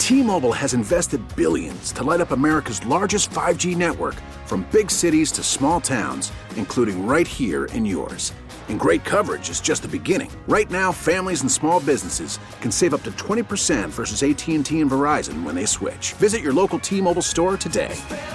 T-Mobile has invested billions to light up America's largest 5G network, from big cities to small towns, including right here in yours. And great coverage is just the beginning. Right now, families and small businesses can save up to 20% versus AT&T and Verizon when they switch. Visit your local T-Mobile store today.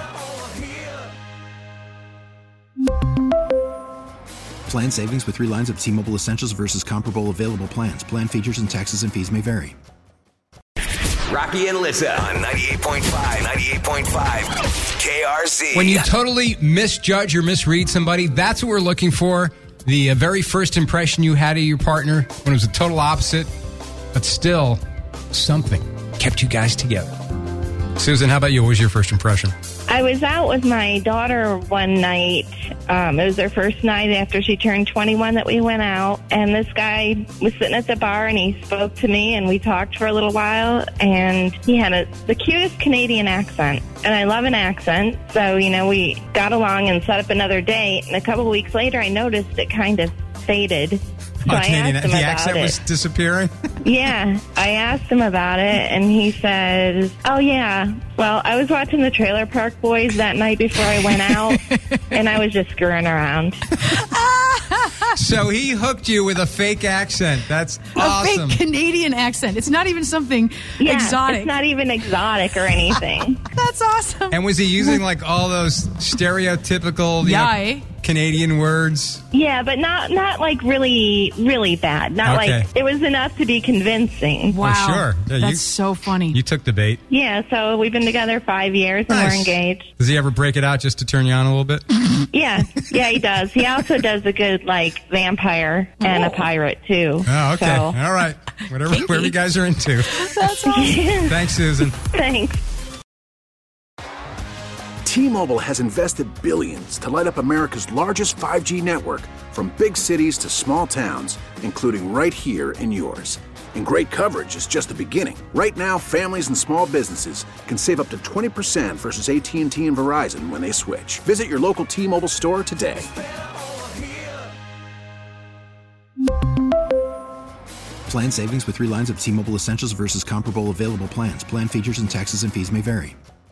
Plan savings with 3 lines of T-Mobile Essentials versus comparable available plans. Plan features and taxes and fees may vary. Rocky and Alyssa on 98.5 KRZ. When you totally misjudge or misread somebody, that's what we're looking for. The very first impression you had of your partner when it was a total opposite, but still something kept you guys together. Susan, how about you? What was your first impression? I was out with my daughter one night. It was her first night after she turned 21 that we went out. And this guy was sitting at the bar, and he spoke to me, and we talked for a little while. And he had the cutest Canadian accent. And I love an accent. So, we got along and set up another date. And a couple of weeks later, I noticed it kind of faded. So I asked him the about accent it. was disappearing? Yeah, I asked him about it, and he says, oh, yeah, well, I was watching the Trailer Park Boys that night before I went out, and I was just screwing around. So he hooked you with a fake accent. That's awesome. A fake Canadian accent. It's not even something exotic. It's not even exotic or anything. That's awesome. And was he using all those stereotypical Canadian words? Yeah, but not like really, really bad. Not like it was enough to be convincing. Wow. Oh, sure. Yeah, that's so funny. You took the bait. Yeah, so we've been together 5 years and we're engaged. Does he ever break it out just to turn you on a little bit? Yeah, he does. He also does a good vampire and a pirate too. Oh, okay. So. All right. Whatever you guys are into. That's awesome. Thanks, Susan. Thanks. T-Mobile has invested billions to light up America's largest 5G network, from big cities to small towns, including right here in yours. And great coverage is just the beginning. Right now, families and small businesses can save up to 20% versus AT&T and Verizon when they switch. Visit your local T-Mobile store today. Plan savings with 3 lines of T-Mobile Essentials versus comparable available plans. Plan features and taxes and fees may vary.